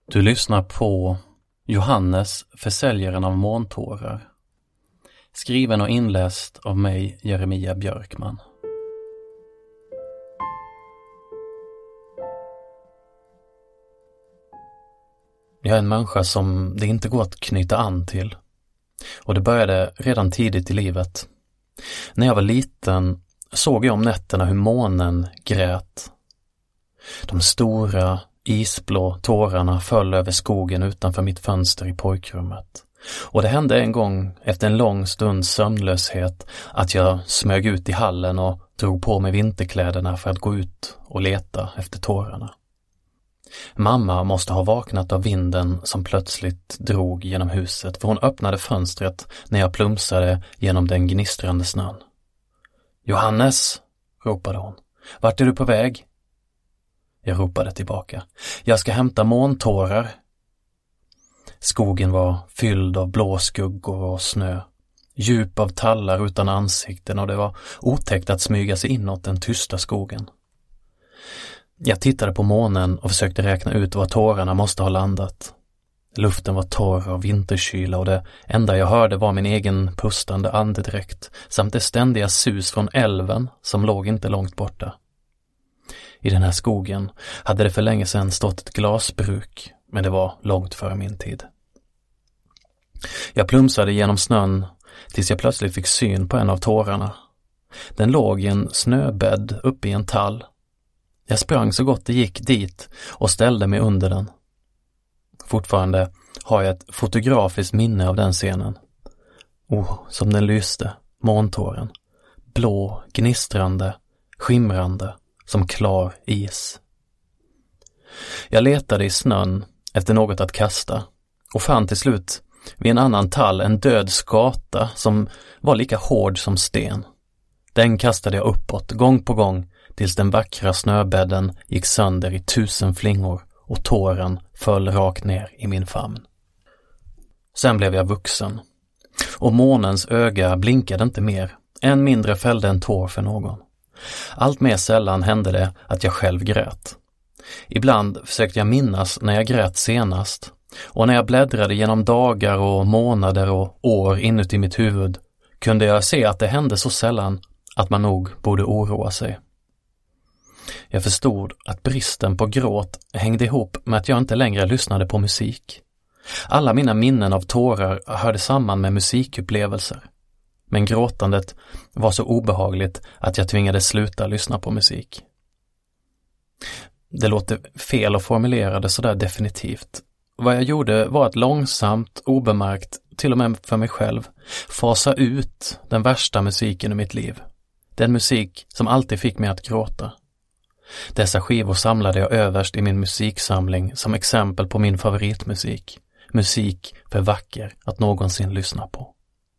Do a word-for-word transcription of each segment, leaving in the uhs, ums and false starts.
Du lyssnar på Johannes, försäljaren av måntårar. Skriven och inläst av mig, Jeremia Björkman. Jag är en människa som det inte går att knyta an till. Och det började redan tidigt i livet. När jag var liten såg jag om nätterna hur månen grät. De stora, isblå tårarna föll över skogen utanför mitt fönster i pojkrummet. Och det hände en gång efter en lång stunds sömnlöshet att jag smög ut i hallen och drog på mig vinterkläderna för att gå ut och leta efter tårarna. Mamma måste ha vaknat av vinden som plötsligt drog genom huset, för hon öppnade fönstret när jag plumsade genom den gnistrande snön. Johannes, ropade hon. Vart är du på väg? Jag ropade tillbaka. Jag ska hämta måntårar. Skogen var fylld av blå skuggor och snö. Djup av tallar utan ansikten, och det var otäckt att smyga sig inåt den tysta skogen. Jag tittade på månen och försökte räkna ut var tårarna måste ha landat. Luften var torr av vinterkyla och det enda jag hörde var min egen pustande andedräkt samt det ständiga sus från älven som låg inte långt borta. I den här skogen hade det för länge sedan stått ett glasbruk, men det var långt före min tid. Jag plumsade genom snön tills jag plötsligt fick syn på en av tårarna. Den låg i en snöbädd uppe i en tall. Jag sprang så gott det gick dit och ställde mig under den. Fortfarande har jag ett fotografiskt minne av den scenen. Oh, som den lyste, måntåren. Blå, gnistrande, skimrande, som klar is. Jag letade i snön efter något att kasta och fann till slut vid en annan tall en död skata som var lika hård som sten. Den kastade jag uppåt gång på gång tills den vackra snöbädden gick sönder i tusen flingor och tåren föll rakt ner i min famn. Sen blev jag vuxen och månens öga blinkade inte mer, än mindre fällde en tår för någon. Allt mer sällan hände det att jag själv grät. Ibland försökte jag minnas när jag grät senast, och när jag bläddrade genom dagar och månader och år inuti mitt huvud kunde jag se att det hände så sällan att man nog borde oroa sig. Jag förstod att bristen på gråt hängde ihop med att jag inte längre lyssnade på musik. Alla mina minnen av tårar hörde samman med musikupplevelser. Men gråtandet var så obehagligt att jag tvingades sluta lyssna på musik. Det låter fel att formulera det så där definitivt. Vad jag gjorde var att långsamt, obemärkt, till och med för mig själv, fasa ut den värsta musiken i mitt liv. Den musik som alltid fick mig att gråta. Dessa skivor samlade jag överst i min musiksamling som exempel på min favoritmusik. Musik för vacker att någonsin lyssna på.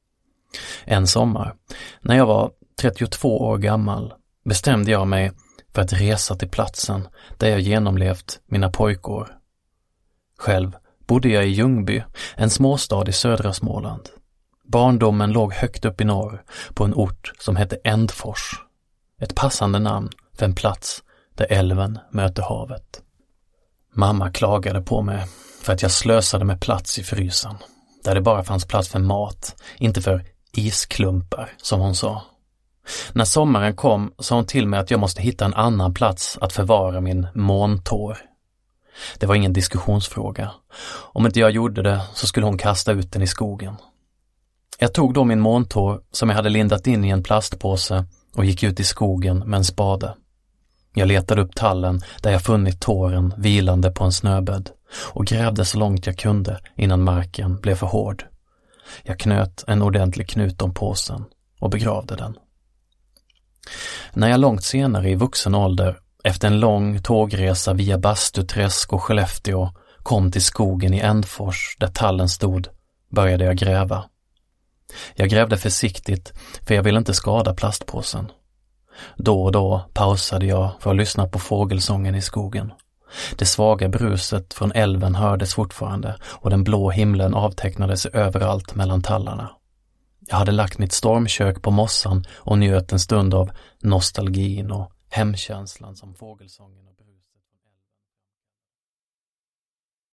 En sommar, när jag var trettiotvå år gammal, bestämde jag mig för att resa till platsen där jag genomlevt mina pojkår. Själv bodde jag i Ljungby, en småstad i södra Småland. Barndomen låg högt upp i norr på en ort som hette Ändfors. Ett passande namn för en plats där älven möter havet. Mamma klagade på mig för att jag slösade med plats i frysen, där det bara fanns plats för mat, inte för isklumpar, som hon sa. När sommaren kom sa hon till mig att jag måste hitta en annan plats att förvara min måntår. Det var ingen diskussionsfråga. Om inte jag gjorde det så skulle hon kasta ut den i skogen. Jag tog då min måntår som jag hade lindat in i en plastpåse och gick ut i skogen med en spade. Jag letade upp tallen där jag funnit tåren vilande på en snöbädd och grävde så långt jag kunde innan marken blev för hård. Jag knöt en ordentlig knut om påsen och begravde den. När jag långt senare i vuxen ålder, efter en lång tågresa via Bastuträsk och Skellefteå, kom till skogen i Ändfors där tallen stod, började jag gräva. Jag grävde försiktigt för jag ville inte skada plastpåsen. Då och då pausade jag för att lyssna på fågelsången i skogen. Det svaga bruset från älven hördes fortfarande och den blå himlen avtecknade sig överallt mellan tallarna. Jag hade lagt mitt stormkök på mossan och njöt en stund av nostalgin och hemkänslan som fågelsången och bruset.